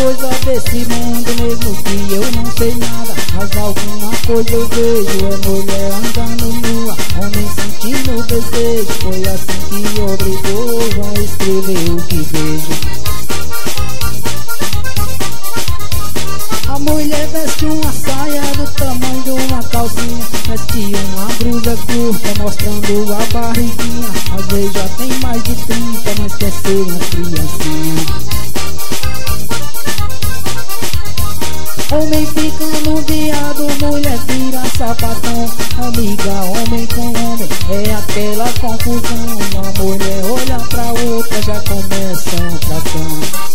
coisas desse mundo, mesmo que eu não sei nada, mas alguma coisa eu vejo. É mulher andando nua, homem sentindo desejo. Foi assim que obrigou a escrever o que vejo. A mulher veste uma saia do tamanho de uma calcinha, veste uma blusa curta mostrando a barriguinha. Às vezes já tem mais de 30, mas quer ser uma criancinha. Homem ficando viado, mulher vira sapatão. Amiga, homem com homem, é aquela confusão. Uma mulher olha pra outra, já começa a tração.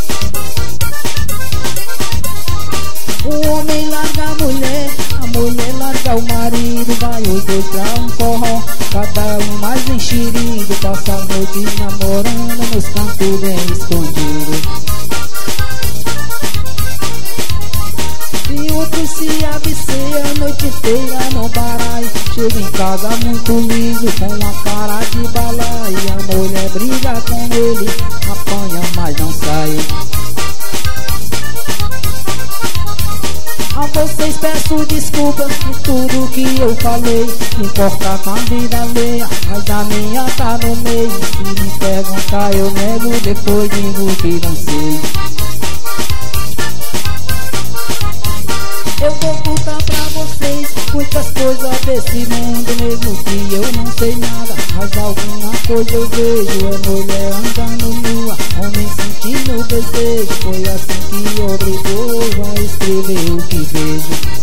O homem larga a mulher larga o marido. Vai os dois pra um forró, cada um mais enxerido. Passa a noite namorando nos cantos bem escondidos. E outro se abceia a noite inteira no baraio. Chega em casa muito liso, com a cara de balaio. A mulher briga com ele, apanha mas não sai. A vocês peço desculpas por tudo que eu falei. Me importa com a vida alheia, mas a minha tá no meio. Se me perguntar eu nego, depois digo que não sei. Eu vou contar pra vocês muitas coisas desse mundo, mesmo que eu não sei nada, mas alguma coisa eu vejo. É mulher andando nua, homem sentindo desejo. Foi assim que obrigou a escrever o que vejo.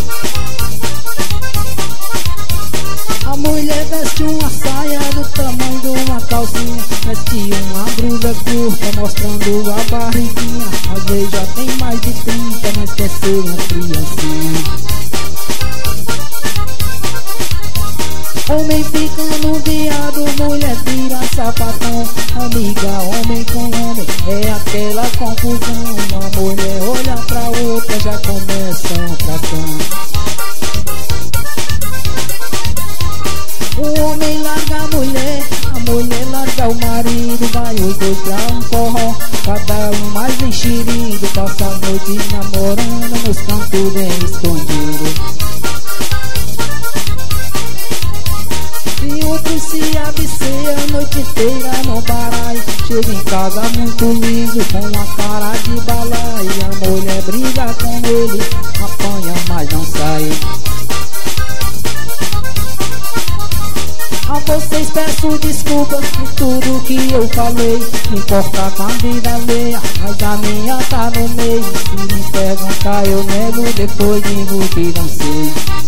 A mulher veste uma saia do tamanho de uma calcinha, veste uma blusa curta mostrando a barriguinha. Às vezes já tem mais de 30, mas quer ser uma criancinha. Homem ficando viado, mulher vira sapatão. Amiga, homem com homem, é aquela confusão. Uma mulher olha pra outra, já começa a tração. O homem larga a mulher larga o marido. Vai os dois pra um forró, cada um mais enxerido. Passa a noite namorando nos cantos bem escondidos. E outro se abceia a noite inteira no baraio. Chega em casa muito liso, com a cara de balaio. A mulher briga com ele, apanha mas não sai. A vocês peço desculpas por tudo que eu falei. Me importa com a vida alheia, mas a minha tá no meio. Se me perguntar eu nego, depois digo que não sei.